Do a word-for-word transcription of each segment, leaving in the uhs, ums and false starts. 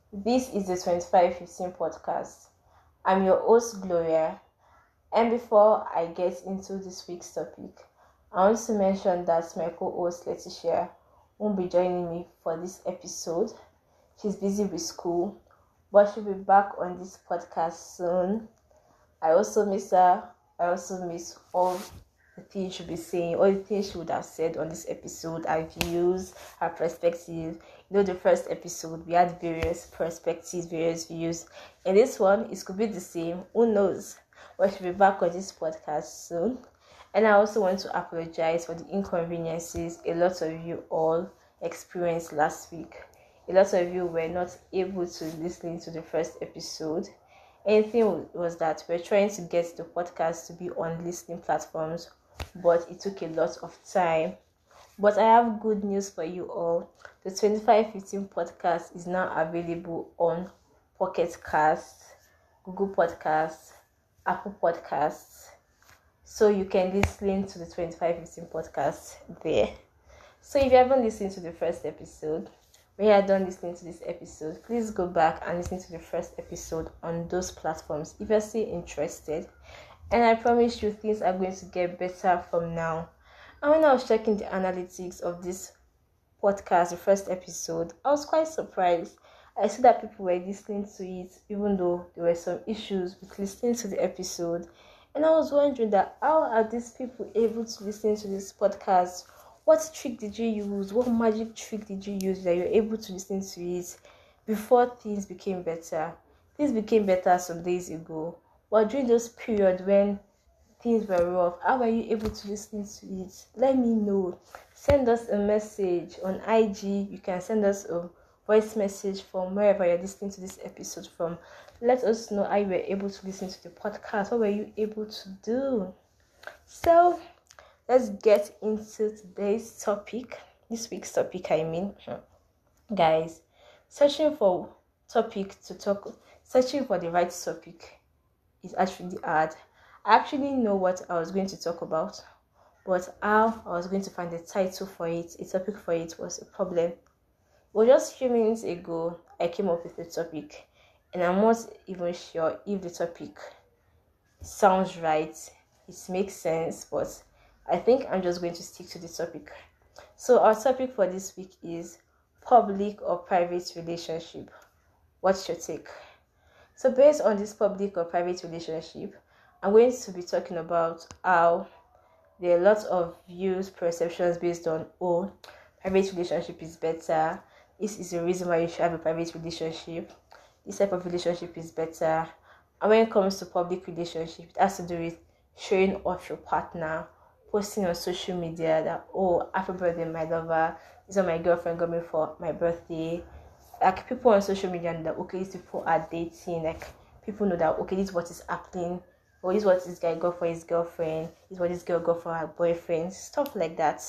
This is the twenty-five fifteen podcast. I'm your host, Gloria. And before I get into this week's topic, I want to mention that my co host, Leticia, won't be joining me for this episode. She's busy with school, but she'll be back on this podcast soon. I also miss her. I also miss all the things she'll be saying, all the things she would have said on this episode, her views, her perspective. You know, the first episode, we had various perspectives, various views. And this one, it could be the same. Who knows? But she'll be back on this podcast soon. And I also want to apologize for the inconveniences a lot of you all experienced last week. A lot of you were not able to listen to the first episode. Anything was that we're trying to get the podcast to be on listening platforms, but it took a lot of time. But I have good news for you all. The twenty-five fifteen podcast is now available on Pocket Cast, Google Podcasts, Apple Podcasts. So you can listen to the twenty-five fifteen podcast there. So if you haven't listened to the first episode, when you are done listening to this episode, please go back and listen to the first episode on those platforms if you're still interested. And I promise you things are going to get better from now. And when I was checking the analytics of this podcast, the first episode, I was quite surprised. I see that people were listening to it, even though there were some issues with listening to the episode. And I was wondering that how are these people able to listen to this podcast? What trick did you use? What magic trick did you use that you're able to listen to it before things became better? Things became better some days ago. But during those periods when things were rough, how were you able to listen to it? Let me know. Send us a message on I G. You can send us a voice message from wherever you're listening to this episode from. Let us know how you were able to listen to the podcast. What were you able to do? So let's get into today's topic. This week's topic, I mean. Guys, searching for topic to talk, searching for the right topic is actually hard. I actually know what I was going to talk about, but how I was going to find a title for it, a topic for it, was a problem. But just a few minutes ago, I came up with a topic, and I'm not even sure if the topic sounds right, it makes sense, but I think I'm just going to stick to the topic. So our topic for this week is public or private relationship. What's your take? So based on this public or private relationship, I'm going to be talking about how there are lots of views, perceptions based on, oh, private relationship is better. This is the reason why you should have a private relationship. This type of relationship is better. And when it comes to public relationship, it has to do with showing off your partner, posting on social media that, oh, happy birthday, my lover. This is what my girlfriend got me for my birthday. Like, people on social media know that, okay, these people are dating. Like, people know that, okay, this is what is happening. Or this is what this guy got for his girlfriend. This is what this girl got for her boyfriend. Stuff like that.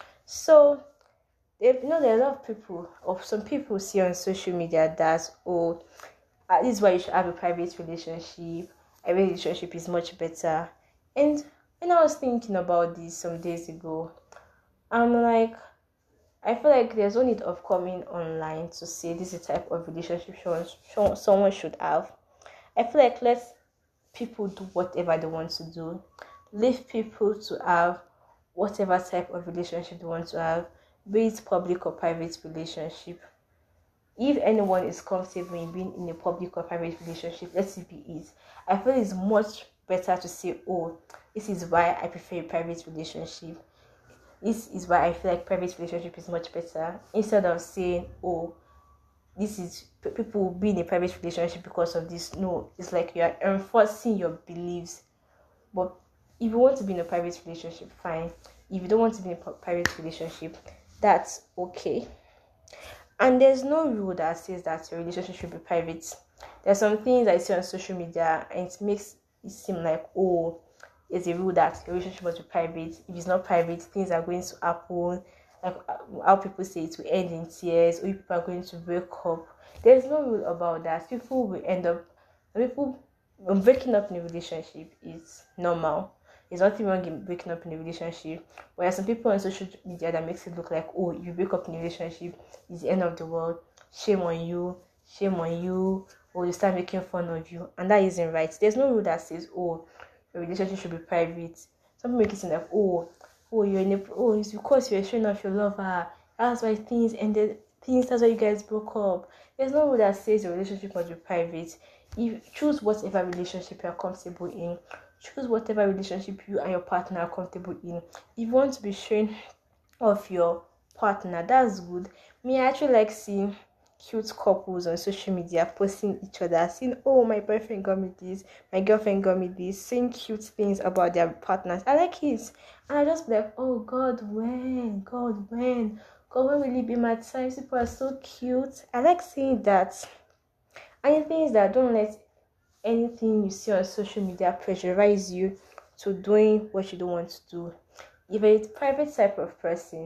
So, you know, there are a lot of people, or some people see on social media that, oh, uh, this is why you should have a private relationship. A relationship is much better. And when I was thinking about this some days ago, I'm like, I feel like there's no need of coming online to say this is the type of relationship someone, someone should have. I feel like let people do whatever they want to do. Leave people to have whatever type of relationship they want to have, be it public or private relationship. If anyone is comfortable in being in a public or private relationship, let it be it. I feel it's much better to say, oh, this is why I prefer a private relationship. This is why I feel like private relationship is much better. Instead of saying, oh, this is people be in a private relationship because of this. No, it's like you are enforcing your beliefs. But if you want to be in a private relationship, fine. If you don't want to be in a private relationship, that's okay. And there's no rule that says that your relationship should be private. There's some things I see on social media and it makes it seem like, oh, there's a rule that your relationship must be private. If it's not private, things are going to happen. Like how people say it will end in tears, or people are going to break up. There's no rule about that. People will end up, people breaking up in a relationship is normal. There's nothing wrong in breaking up in a relationship. But there are some people on social media that makes it look like, oh, if you break up in a relationship, it's the end of the world. Shame on you. shame on you, or they start making fun of you, and that isn't right. There's no rule that says, oh, your relationship should be private. Some people make it seem like, oh, oh, you're in a, oh, it's because you're showing off your lover. That's why things ended. Things. That's why you guys broke up. There's no rule that says your relationship must be private. You choose whatever relationship you're comfortable in. Choose whatever relationship you and your partner are comfortable in. If you want to be showing off your partner, that's good. Me, I actually like seeing cute couples on social media posting each other, saying, oh, my boyfriend got me this, my girlfriend got me this, saying cute things about their partners. I like it. And I just be like, oh God, when? God, when? God, when will it be my time? People are so cute. I like seeing that. And the thing is that don't let anything you see on social media pressurize you to doing what you don't want to do. If you're a private type of person,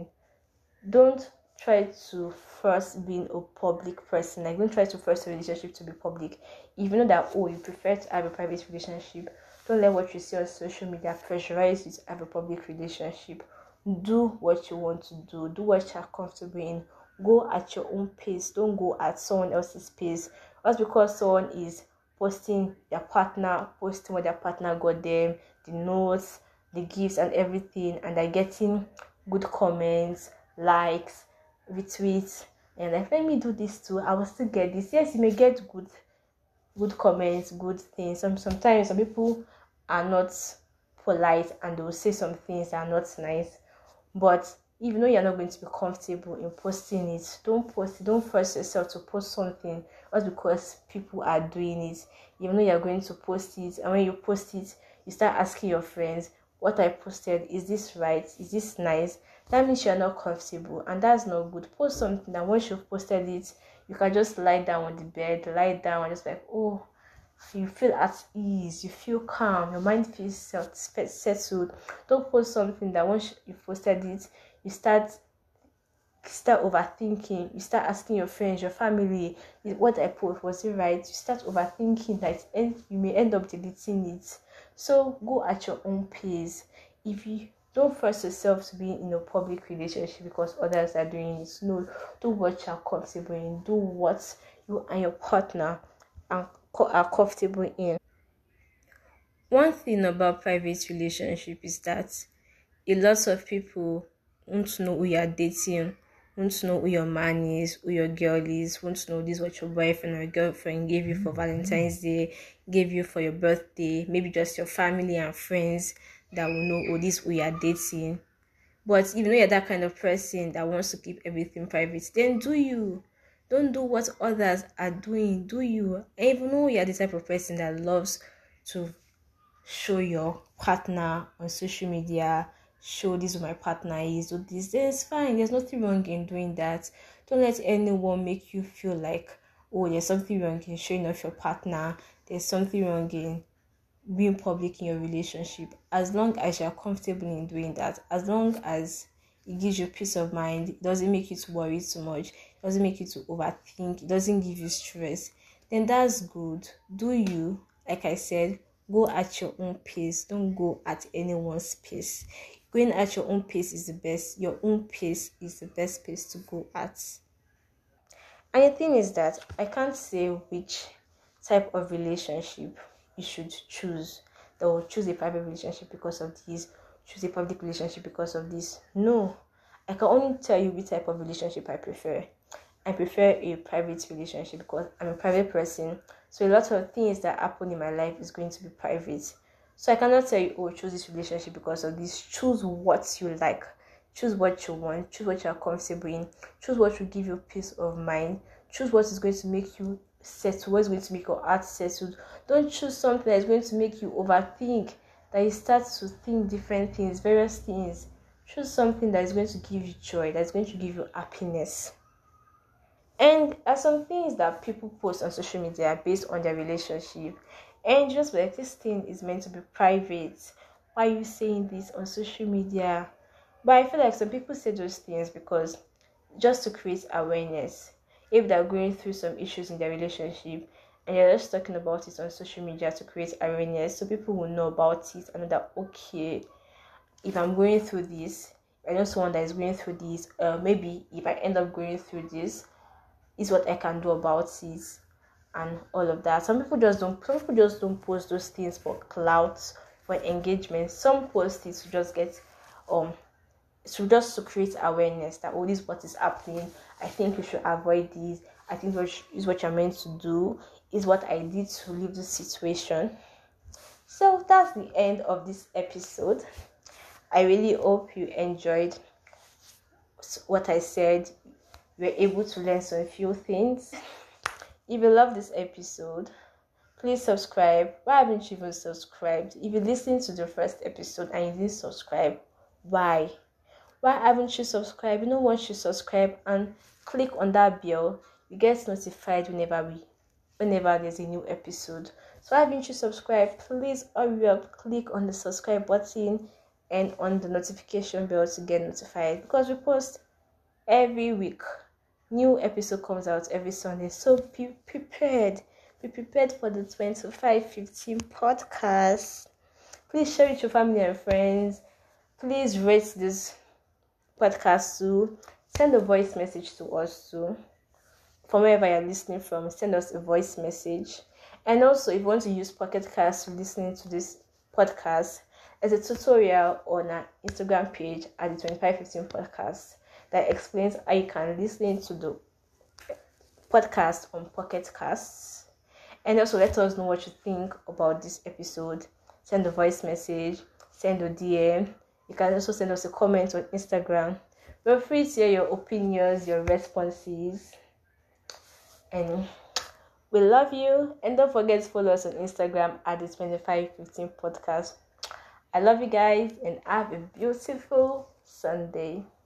don't try to force being a public person. Like, don't try to force a relationship to be public. If you know that, oh, you prefer to have a private relationship, don't let what you see on social media pressurize you to have a public relationship. Do what you want to do. Do what you're comfortable in. Go at your own pace. Don't go at someone else's pace. Just because someone is posting their partner, posting what their partner got them, the notes, the gifts and everything, and they're getting good comments, likes, retweets, and like, let me do this too, I will still get this. Yes, you may get good good comments, good things. Some sometimes some people are not polite and they will say some things that are not nice. But if you know you're not going to be comfortable in posting it, don't post it. Don't force yourself to post something just because people are doing it. Even though you're going to post it, and when you post it, you start asking your friends, what I posted, is this right? Is this nice? That means you're not comfortable, and that's not good. Post something that once you've posted it, you can just lie down on the bed, lie down and just like, oh, you feel at ease, you feel calm, your mind feels settled. Don't post something that once you posted it, you start start overthinking. You start asking your friends, your family, what I post, was it right? You start overthinking that, and you may end up deleting it. So go at your own pace. If you don't force yourself to be in a public relationship because others are doing it. No, do what you're comfortable in. Do what you and your partner are, are comfortable in. One thing about private relationship is that a lot of people want to know who you are dating, want to know who your man is, who your girl is, want to know this what your boyfriend or girlfriend gave you for Valentine's Day, gave you for your birthday, maybe just your family and friends that will know, oh, this who you are dating. But even though you're that kind of person that wants to keep everything private, then do you. Don't do what others are doing. Do you. And even though you're the type of person that loves to show your partner on social media, show this who my partner is, do this, then it's fine. There's nothing wrong in doing that. Don't let anyone make you feel like, oh, there's something wrong in showing off your partner. There's something wrong in being public in your relationship. As long as you're comfortable in doing that, as long as it gives you peace of mind, it doesn't make you to worry too much, it doesn't make you to overthink, it doesn't give you stress, then that's good. Do you. Like I said, go at your own pace. Don't go at anyone's pace. Going at your own pace is the best. Your own pace is the best pace to go at. And the thing is that I can't say which type of relationship you should choose. That will choose a private relationship because of this, choose a public relationship because of this. No, I can only tell you which type of relationship I prefer. I prefer a private relationship because I'm a private person. So a lot of things that happen in my life is going to be private. So I cannot tell you, oh, choose this relationship because of this. Choose what you like. Choose what you want. Choose what you are comfortable in. Choose what will give you peace of mind. Choose what is going to make you settled. What is going to make your heart settled. Don't choose something that is going to make you overthink. That you start to think different things, various things. Choose something that is going to give you joy. That is going to give you happiness. And there are some things that people post on social media based on their relationship. And just like, this thing is meant to be private. Why are you saying this on social media? But I feel like some people say those things because just to create awareness. If they're going through some issues in their relationship and they're just talking about it on social media to create awareness, so people will know about it and know that, okay, if I'm going through this, I know someone that is going through this, uh, maybe if I end up going through this, is what I can do about it, and all of that. Some people just don't some people just don't post those things for clout, for engagement. Some post it to just get um to just to create awareness that, oh, this is what is happening. I think you should avoid this. I think what is what you're meant to do, is what I did to leave this situation. So that's the end of this episode. I really hope you enjoyed what I said. You were able to learn some few things. If you love this episode, please subscribe. Why haven't you even subscribed? If you listened to the first episode and you didn't subscribe, why? Why haven't you subscribed? You know, once you subscribe and click on that bell, you get notified whenever we whenever there's a new episode. So why haven't you subscribed? Please hurry up, click on the subscribe button and on the notification bell to get notified, because we post every week. New episode comes out every Sunday. So be prepared. Be prepared for the twenty-five fifteen podcast. Please share it with your family and friends. Please rate this podcast too. Send a voice message to us too. From wherever you're listening from, send us a voice message. And also, if you want to use Pocket Cast for listening to this podcast, there's a tutorial on our Instagram page at the twenty-five fifteen podcast that explains how you can listen to the podcast on Pocket Casts. And also, let us know what you think about this episode. Send a voice message, send a D M. You can also send us a comment on Instagram. We're free to hear your opinions, your responses. And we love you. And don't forget to follow us on Instagram at the twenty-five fifteen podcast. I love you guys and have a beautiful Sunday.